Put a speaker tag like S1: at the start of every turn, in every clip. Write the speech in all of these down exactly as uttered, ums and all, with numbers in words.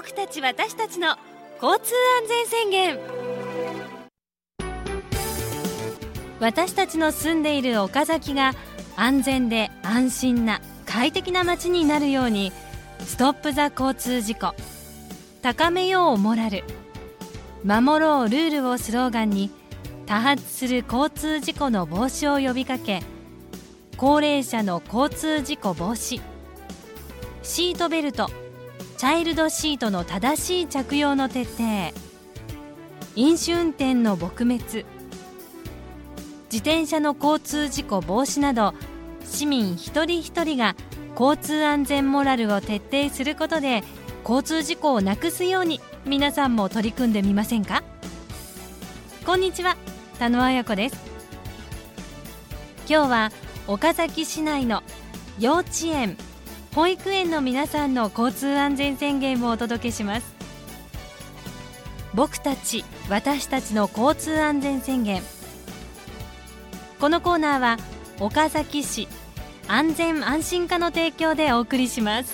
S1: 僕たち私たちの交通安全宣言。私たちの住んでいる岡崎が安全で安心な快適な街になるように、ストップ・ザ・交通事故、高めようモラル、守ろうルールをスローガンに多発する交通事故の防止を呼びかけ、高齢者の交通事故防止、シートベルト、チャイルドシートの正しい着用の徹底、飲酒運転の撲滅、自転車の交通事故防止など、市民一人一人が交通安全モラルを徹底することで交通事故をなくすように、皆さんも取り組んでみませんか？こんにちは、田野彩子です。今日は岡崎市内の幼稚園、保育園の皆さんの交通安全宣言をお届けします。僕たち私たちの交通安全宣言。このコーナーは岡崎市安全安心課の提供でお送りします。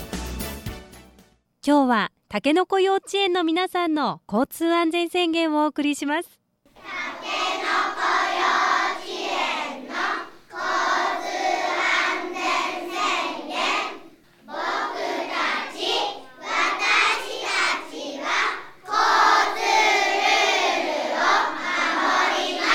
S1: 今日はたけのこ幼稚園の皆さんの交通安全宣言をお送りします。
S2: たけのこ幼稚園の交通安全宣言。僕たち私たちは交通ルールを守ります。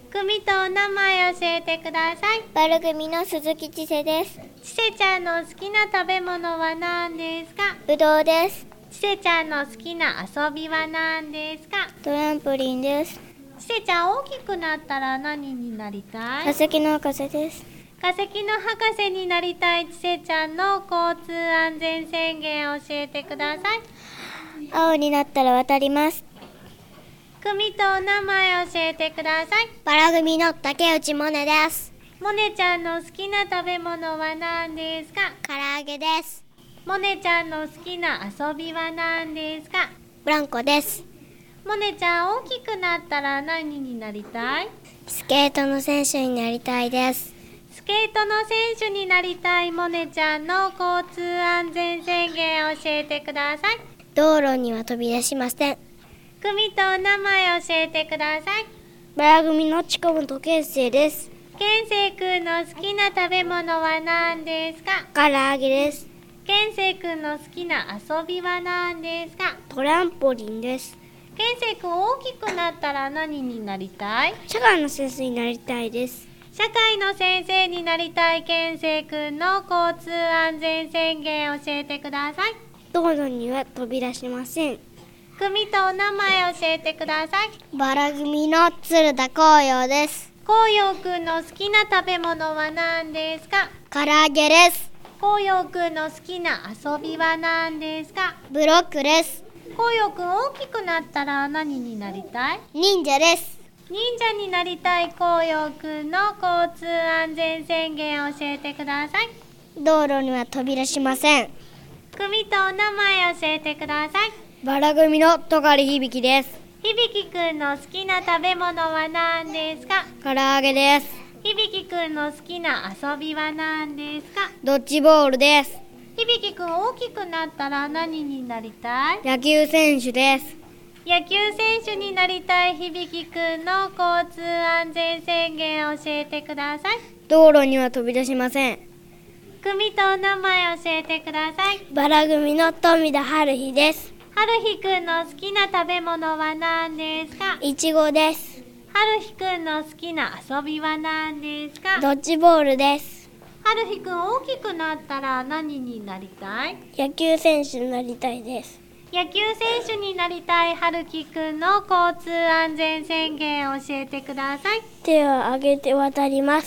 S3: 組とお名前教えてください。
S4: バル組の鈴木千世です。
S3: ちせちゃんの好きな食べ物は何ですか？
S4: ぶどうです。
S3: ちせちゃんの好きな遊びは何ですか？
S4: トランポリンです。
S3: ちせちゃん大きくなったら何になりたい？
S4: 化石の博士です。
S3: 化石の博士になりたいちせちゃんの交通安全宣言を教えてください。
S4: 青になったら渡ります。
S3: 組とお名前教えてください。
S4: バラ組の竹内萌音です。
S3: モネちゃんの好きな食べ物は何ですか？
S4: 唐揚げです。
S3: モネちゃんの好きな遊びは何ですか？
S4: ブランコです。
S3: モネちゃん大きくなったら何になりたい？
S4: スケートの選手になりたいです。
S3: スケートの選手になりたいモネちゃんの交通安全宣言を教えてください。
S4: 道路には飛び出しません。
S3: 組とお名前教えてください。
S4: バラ組の近本健生です。
S3: 健生くんの好きな食べ物は何ですか？
S4: 唐揚げです。
S3: 健生くんの好きな遊びは何ですか？
S4: トランポリンです。
S3: 健生くん大きくなったら何になりたい？
S4: 社会の先生になりたいです。
S3: 社会の先生になりたい健生くんの交通安全宣言を教えてください。
S4: 道路には飛び出しません。
S3: 組とお名前教えてください。
S4: バラ組の鶴田光陽です。
S3: 光陽くんの好きな食べ物は何ですか？
S4: 唐揚げです。
S3: 光陽くんの好きな遊びは何ですか？
S4: ブロックです。
S3: 光陽くん大きくなったら何になりたい？
S4: 忍者です。
S3: 忍者になりたい光陽くんの交通安全宣言を教えてください。
S4: 道路には飛び出しません。
S3: 組とお名前教えてください。
S4: バラ組の戸狩響です。
S3: 響くんの好きな食べ物は何ですか？
S4: 唐揚げです。
S3: 響くんの好きな遊びは何ですか？
S4: ドッジボールです。
S3: 響くん大きくなったら何になりたい？
S4: 野球選手です。
S3: 野球選手になりたい響くんの交通安全宣言を教えてください。
S4: 道路には飛び出しません。
S3: 組とお名前教えてください。
S4: バラ組の富田春日です。
S3: 春日くんの好きな食べ物は何ですか？
S4: いちごです。
S3: 春日くんの好きな遊びは何ですか？
S4: ドッジボールです。
S3: 春日くん大きくなったら何になりたい？
S4: 野球選手になりたいです。
S3: 野球選手になりたい春日くんの交通安全宣言を教えてください。
S4: 手を挙げて渡ります。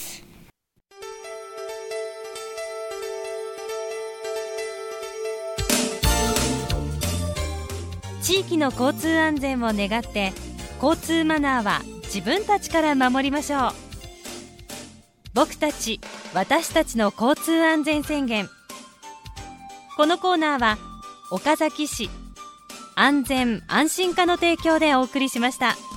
S1: 地域の交通安全を願って、交通マナーは自分たちから守りましょう。僕たち私たちの交通安全宣言。このコーナーは岡崎市安全安心課の提供でお送りしました。